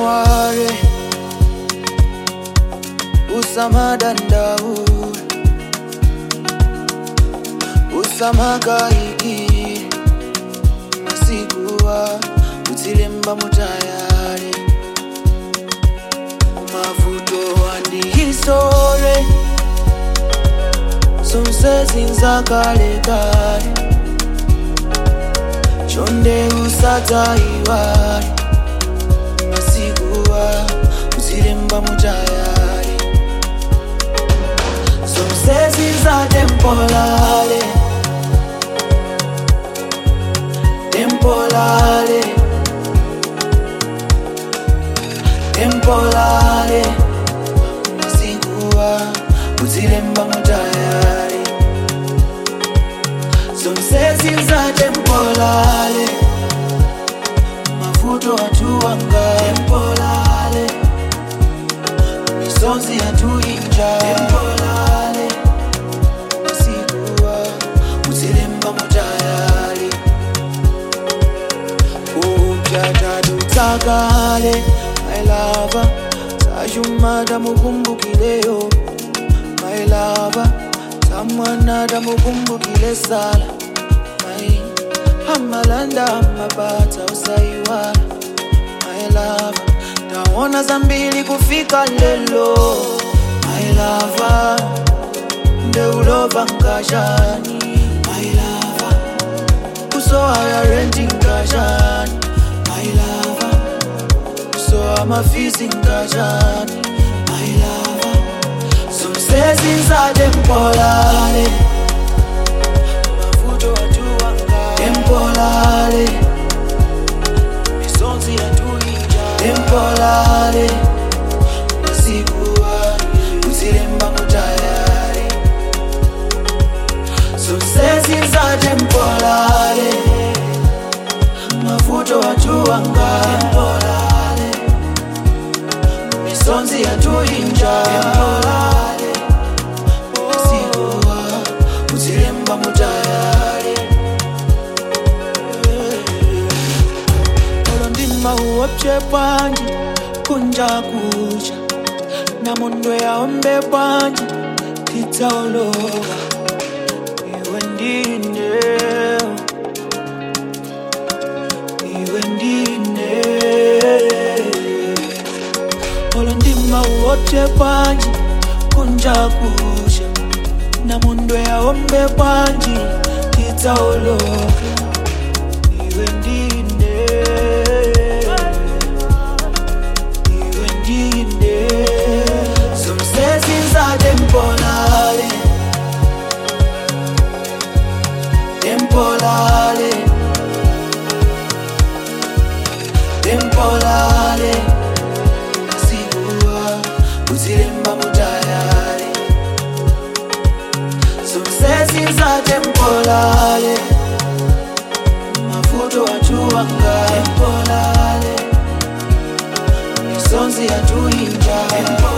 Usamaware, Usamadandaure, Usamagaiki, Masiguwa, Utilemba mutayari, Mavuto andi hisore, Sunse zinzakale kale, Chonde usata iwari, Masiguwa, Utilemba mutayari, Sunse zinza temporale, Temporale, temporale, Masiguwa, Utilemba mutayari, Zonse zinza temporale, Mafuto atuanga temporale, Misonzi atuinja temporale, Masiguwa, Utilemba mutayari, Takale, my lover, Sajumada mukumbukileo, my lover, Samanada mukumbukile sala, my Hamalanda mabata usaiwa, my lover, Taona zambili kufika lelo, my lover, Ndeuloba nkashani, my lover, Usoaya renting nkashani, my lover, so I'm a feasting kajani, my lover. Some says inside temporale, Mafuto atuanga temporale, Misonzi atuija temporale, Masiguwa, Utilemba mutayari. Some says inside temporale, Mafuto atuanga temporale, Misonzi atuinja temporale, Masiguwa, Utilemba mutayari. Olondima uopche panji, kunja kucha, na munwe ya ombe panji, titaologa, iwe ndine. Olondima uote panji, kunja kusha, na mundu ya ombe panji, titaologa, iwe ndine, iwe ndine. Some say zinza temporale, temporale, temporale, Masiguwa, Utilemba mutayari. Some say zinza temporale, Mafuto atuanga temporale, Misonzi atuinja temporale.